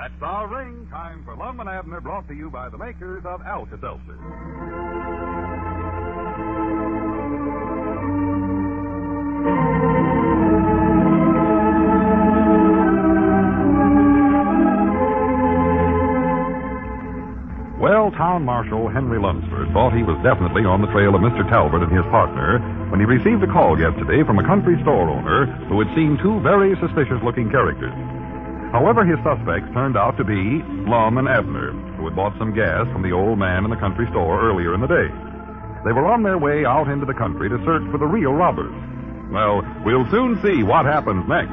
That's our ring. Time for Lum and Abner, brought to you by the makers of Alka-Seltzer. Well, Town Marshal Henry Lunsford thought he was definitely on the trail of Mr. Talbot and his partner when he received a call yesterday from a country store owner who had seen two very suspicious-looking characters. However, his suspects turned out to be Lum and Abner, who had bought some gas from the old man in the country store earlier in the day. They were on their way out into the country to search for the real robbers. Well, we'll soon see what happens next.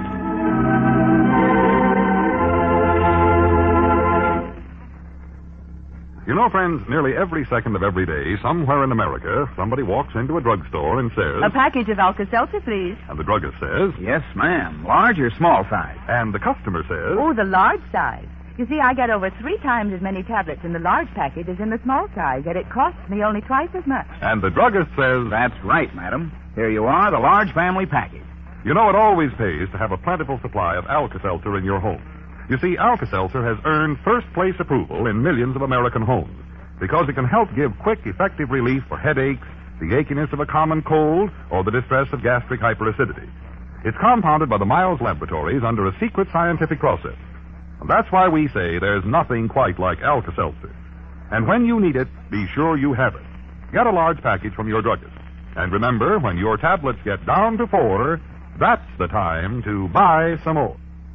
You know, friends, nearly every second of every day, somewhere in America, somebody walks into a drugstore and says... A package of Alka-Seltzer, please. And the druggist says... Yes, ma'am. Large or small size? And the customer says... Oh, the large size. You see, I get over 3 times as many tablets in the large package as in the small size, yet it costs me only twice as much. And the druggist says... That's right, madam. Here you are, the large family package. You know, it always pays to have a plentiful supply of Alka-Seltzer in your home. You see, Alka-Seltzer has earned first-place approval in millions of American homes because it can help give quick, effective relief for headaches, the achiness of a common cold, or the distress of gastric hyperacidity. It's compounded by the Miles Laboratories under a secret scientific process. And that's why we say there's nothing quite like Alka-Seltzer. And when you need it, be sure you have it. Get a large package from your druggist. And remember, when your tablets get down to 4, that's the time to buy some more.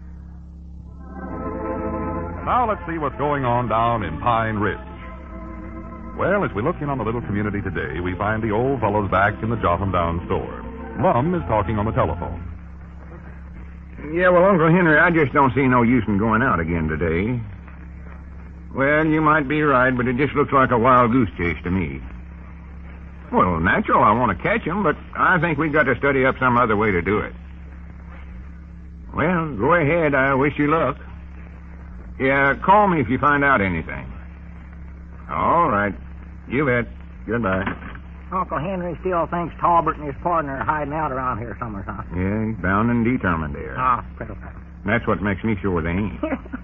Now let's see what's going on down in Pine Ridge. Well, as we look in on the little community today, we find the old fellows back in the Jotham Down store. Lum is talking on the telephone. Yeah, well, Uncle Henry, I just don't see no use in going out again today. Well, you might be right, but it just looks like a wild goose chase to me. Well, natural, I want to catch 'em, but I think we got to study up some other way to do it. Well, go ahead. I wish you luck. Yeah, call me if you find out anything. All right. You bet. Goodbye. Uncle Henry still thinks Talbot and his partner are hiding out around here somewhere, huh? Yeah, he's bound and determined there. Pretty. That's what makes me sure they ain't.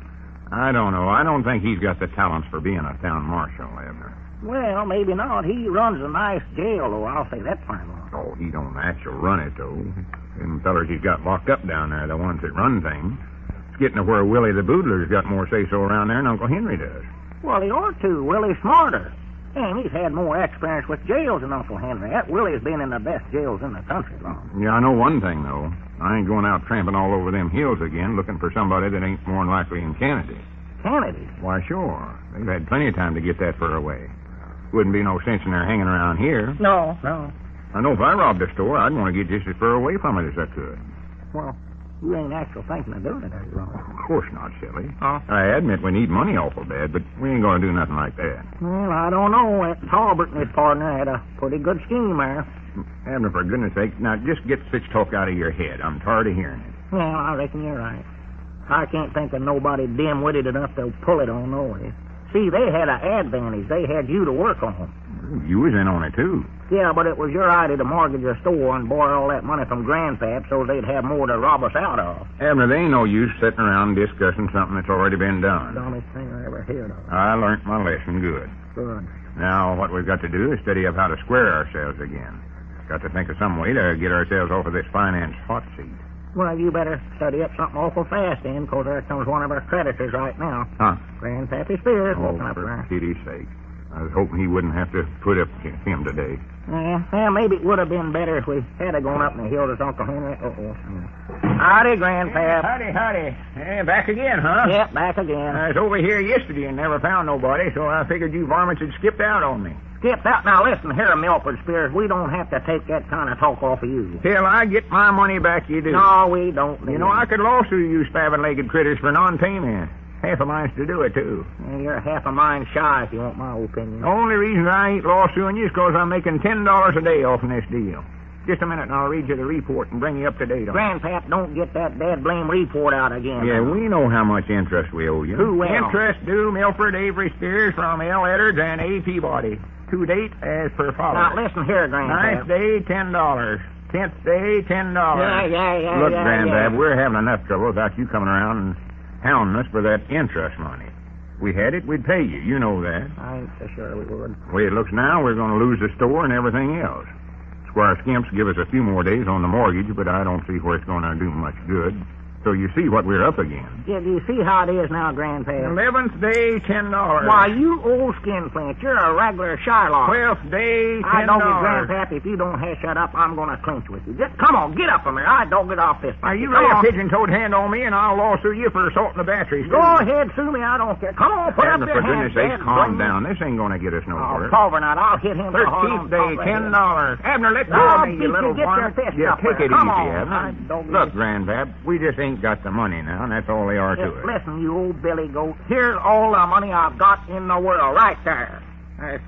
I don't know. I don't think he's got the talents for being a town marshal, Abner. Well, maybe not. He runs a nice jail, though. I'll say that plain. Oh, he don't actually run it, though. Them fellers he's got locked up down there, the ones that run things. It's getting to where Willie the Boodler's got more say-so around there than Uncle Henry does. Well, he ought to. Willie's smarter. And he's had more experience with jails than Uncle Henry. That Willie's been in the best jails in the country long. Yeah, I know one thing, though. I ain't going out tramping all over them hills again looking for somebody that ain't more than likely in Kennedy. Kennedy? Why, sure. They've had plenty of time to get that fur away. Wouldn't be no sense in their hanging around here. No. I know if I robbed a store, I'd want to get just as far away from it as I could. Well, you ain't actually thinking of doing it, are you, Ron? Of course not, silly. Huh? I admit we need money awful bad, but we ain't going to do nothing like that. Well, I don't know. That Talbot and his partner had a pretty good scheme there. Abner, for goodness sake, now just get such talk out of your head. I'm tired of hearing it. Well, I reckon you're right. I can't think of nobody dim-witted enough to pull it on, no way. See, they had an advantage. They had you to work on. You was in on it, too. Yeah, but it was your idea to mortgage a store and borrow all that money from Grandpap so they'd have more to rob us out of. Abner, there ain't no use sitting around discussing something that's already been done. Dumbest thing I ever heard of. I learned my lesson good. Good. Now, what we've got to do is study up how to square ourselves again. Got to think of some way to get ourselves off of this finance hot seat. Well, you better study up something awful fast, then, because there comes one of our creditors right now. Huh? Grandpappy Spears walking up for there. pity's sake. I was hoping he wouldn't have to put up with him today. Well, maybe it would have been better if we had gone up in the hills as Uncle Henry. Howdy, Grandpap. Howdy. Hey, back again, huh? Yep, back again. I was over here yesterday and never found nobody, so I figured you varmints had skipped out on me. Skipped out? Now, listen here, Milford Spears. We don't have to take that kind of talk off of you. Till I get my money back, you do. No, we don't. You know, I could lawsuit you spavined-legged critters for non-payment. Half a mind's to do it, too. You're half a mind shy, if you want my opinion. The only reason I ain't lawsuing you is because I'm making $10 a day off in this deal. Just a minute, and I'll read you the report and bring you up to date on it. Grandpap, don't get that dad blame report out again. Yeah, we know how much interest we owe you. Who will? Interest due Milford Avery Spears from L. Edwards and A. Peabody. To date, as per follows. Now, listen here, Grandpap. Ninth day, $10. 10th day, $10. Yeah. Look, Grandpap, we're having enough trouble without you coming around and hounding us for that interest money. If we had it, we'd pay you. You know that. I ain't so sure we would. The way it looks now, we're going to lose the store and everything else. Squire Skimps give us a few more days on the mortgage, but I don't see where it's going to do much good. So you see what we're up against. Yeah, do you see how it is now, Grandpa? 11th day, $10. Why, you old skinflint, you're a regular Shylock. 12th day, $10. I dog it, Grandpap. If you don't hash that up, I'm going to clinch with you. Just come on, get up from there. I dog it off this. Now, you lay a pigeon-toed hand on me, and I'll lawsuit you for assaulting the battery. Go ahead, sue me. I don't care. Come on, put up Abner, your for hands. goodness sakes, calm down. This ain't going to get us nowhere. Culver, not. I'll hit him. 13th day, $10. Abner, let go of me, you little varmint. Yeah, take it easy, Abner. Look, Grandpap, we just ain't got the money now, and that's all they are to it. Listen, you old billy goat. Here's all the money I've got in the world, right there. There's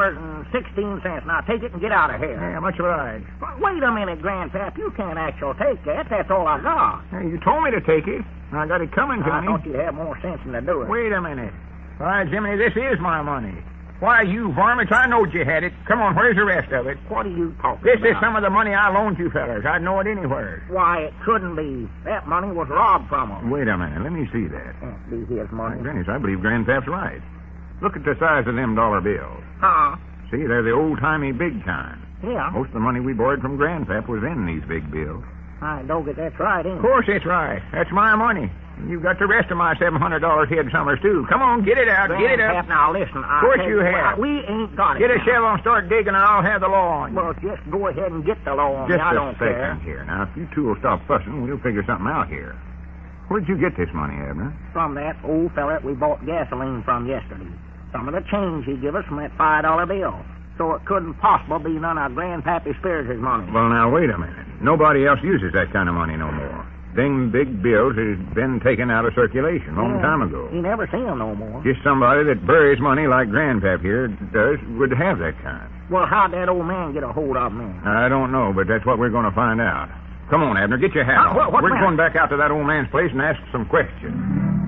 $2.16. Now take it and get out of here. Yeah, much obliged. But wait a minute, Grandpap. You can't actually take that. That's all I got. Hey, you told me to take it. I got it coming to me. I thought you'd have more sense than to do it. Wait a minute. Why, Jiminy, this is my money. Why, you varmints, I knowed you had it. Come on, where's the rest of it? What are you talking This about? is some of the money I loaned you fellers. I'd know it anywhere. Why, it couldn't be. That money was robbed from them. Wait a minute. Let me see that. Can't be his money. Goodness, I believe Grandpap's right. Look at the size of them dollar bills. Huh? See, they're the old-timey big kind. Yeah. Most of the money we borrowed from Grandpap was in these big bills. I don't get that's right, ain't Of course it's right. That's my money. You've got the rest of my $700 head summers, too. Come on, get it out. Get it Grandpap, up. now listen. Of course you have. We ain't got it. Get a now. shovel and start digging, and I'll have the law on you. Well, just go ahead and get the law on me. Just I a don't second care. here. Now, if you two will stop fussing, we'll figure something out here. Where'd you get this money, Abner? From that old fella we bought gasoline from yesterday. Some of the change he give us from that $5 bill. So it couldn't possibly be none of Grandpappy Spears' money. Well, now, wait a minute. Nobody else uses that kind of money no more. Them big bills has been taken out of circulation a long time ago. He never seen them no more. Just somebody that buries money like Grandpap here does would have that kind. Well, how'd that old man get a hold of me? I don't know, but that's what we're going to find out. Come on, Abner, get your hat on. what We're man? going back out to that old man's place and ask some questions.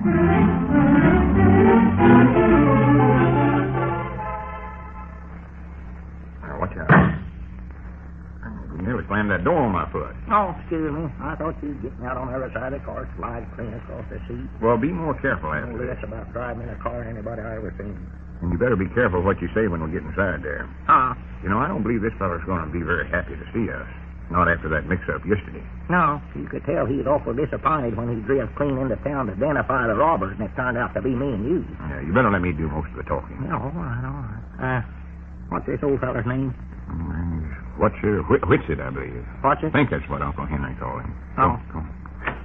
Now, watch out. I nearly slammed that door on my foot. Oh, excuse me. I thought you'd get me out on the other side of the car, slide clean across the seat. Well, be more careful, No Abner. less about driving in a car than anybody I ever seen. And you better be careful what you say when we get inside there. Huh? You know, I don't believe this feller's going to be very happy to see us. Not after that mix-up yesterday. No, you could tell he was awful disappointed when he drove clean into town to identify the robbers, and it turned out to be me and you. Yeah, you better let me do most of the talking. Yeah, all right. What's this old feller's name? What's Whitsitt, I believe. What's I it? think that's what Uncle Henry called him. Oh. Go on.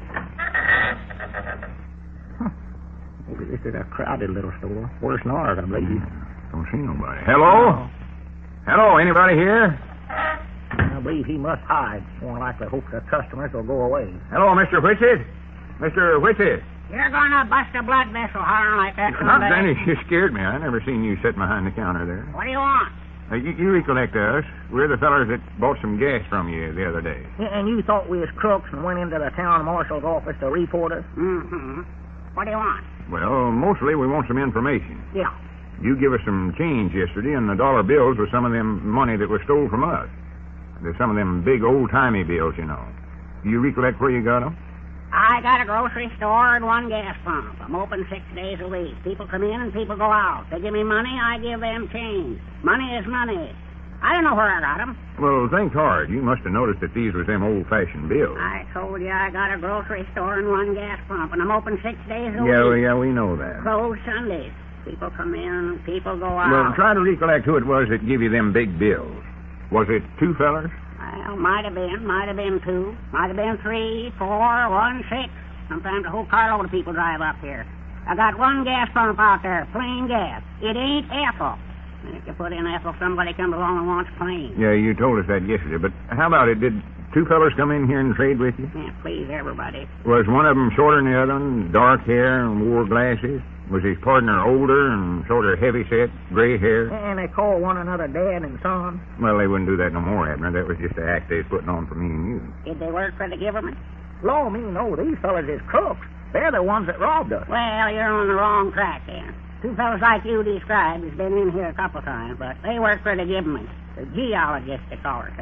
Maybe this is a crowded little store. Worse than ours, I believe. Don't see nobody. Hello? Hello, anybody here? I believe he must hide. More likely hope the customers will go away. Hello, Mr. Whitsitt? Mr. Whitsitt? You're gonna bust a blood vessel hollering like that Not someday. Danny, you scared me. I never seen you sit behind the counter there. What do you want? You recollect us. We're the fellers that bought some gas from you the other day. And you thought we was crooks and went into the town marshal's office to report us? Mm-hmm. What do you want? Well, mostly we want some information. Yeah. You give us some change yesterday, and the dollar bills was some of them money that was stole from us. There's some of them big old-timey bills, you know. Do you recollect where you got them? I got a grocery store and one gas pump. I'm open 6 days a week. People come in and people go out. They give me money, I give them change. Money is money. I don't know where I got them. Well, think hard. You must have noticed that these was them old-fashioned bills. I told you I got a grocery store and one gas pump, and I'm open 6 days a week. Yeah, we know that. Closed Sundays. People come in, people go out. Well, try to recollect who it was that give you them big bills. Was it two fellers? Well, might have been 2, might have been 3, 4, 1, 6. Sometimes a whole carload of people drive up here. I got one gas pump out there, plain gas. It ain't ethyl. If you put in ethyl, somebody comes along and wants plain. Yeah, you told us that yesterday. But how about it? Did two fellers come in here and trade with you? Can't please everybody. Was one of them shorter than the other one, dark hair and wore glasses? Was his partner older and sort of heavy-set, gray hair? And they call one another dad and son. Well, they wouldn't do that no more, Abner. That was just the act they was putting on for me and you. Did they work for the government? Law me, no, these fellas is crooks. They're the ones that robbed us. Well, you're on the wrong track then. Two fellows like you described has been in here a couple times, but they work for the government. The geologists, they call themselves.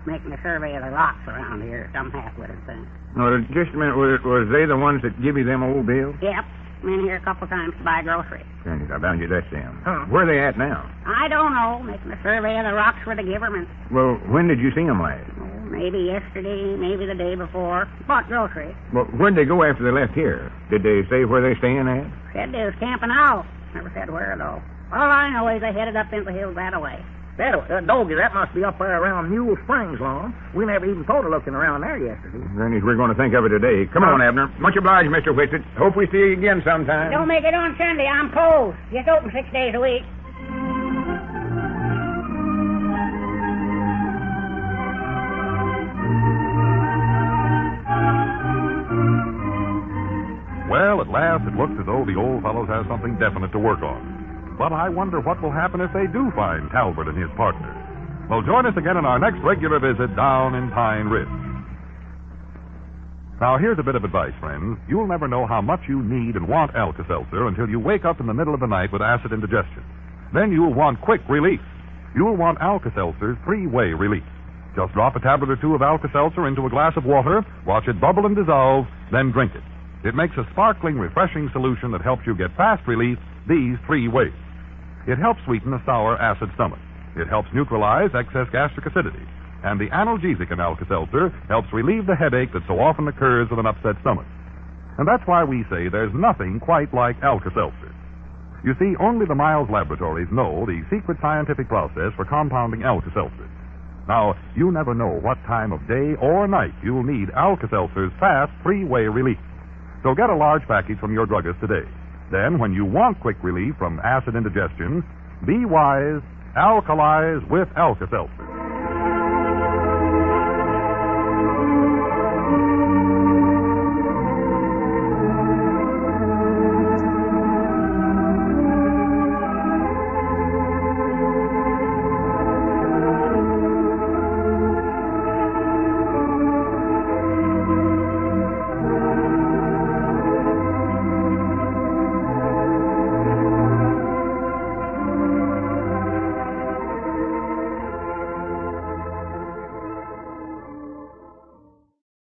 making a survey of the rocks around here, some half-witted thing. Well, just a minute. Was they the ones that give you them old bills? Yep. I'm in here a couple times to buy groceries. I bound you that's them. Huh. Where are they at now? I don't know, making a survey of the rocks for the government. Well, when did you see them last? Oh, maybe yesterday, maybe the day before. Bought groceries. Well, where'd they go after they left here? Did they say where they're staying at? Said they was camping out. Never said where, though. All I know is they headed up into the hills that way. Doggy, that must be up there around Mule Springs, Lon. We never even thought of looking around there yesterday. Granny, we're going to think of it today. Come on, Abner. Much obliged, Mr. Whitsett. Hope we see you again sometime. Don't make it on Sunday. I'm closed. Just open 6 days a week. Well, at last it looks as though the old fellows have something definite to work on. But I wonder what will happen if they do find Talbert and his partner. Well, join us again in our next regular visit down in Pine Ridge. Now, here's a bit of advice, friends. You'll never know how much you need and want Alka-Seltzer until you wake up in the middle of the night with acid indigestion. Then you'll want quick relief. You'll want Alka-Seltzer's three-way relief. Just drop a tablet or two of Alka-Seltzer into a glass of water, watch it bubble and dissolve, then drink it. It makes a sparkling, refreshing solution that helps you get fast relief these 3 ways. It helps sweeten a sour, acid stomach. It helps neutralize excess gastric acidity. And the analgesic in Alka-Seltzer helps relieve the headache that so often occurs with an upset stomach. And that's why we say there's nothing quite like Alka-Seltzer. You see, only the Miles Laboratories know the secret scientific process for compounding Alka-Seltzer. Now, you never know what time of day or night you'll need Alka-Seltzer's fast 3-way relief. So get a large package from your druggist today. Then, when you want quick relief from acid indigestion, be wise, alkalize with Alka-Seltzer.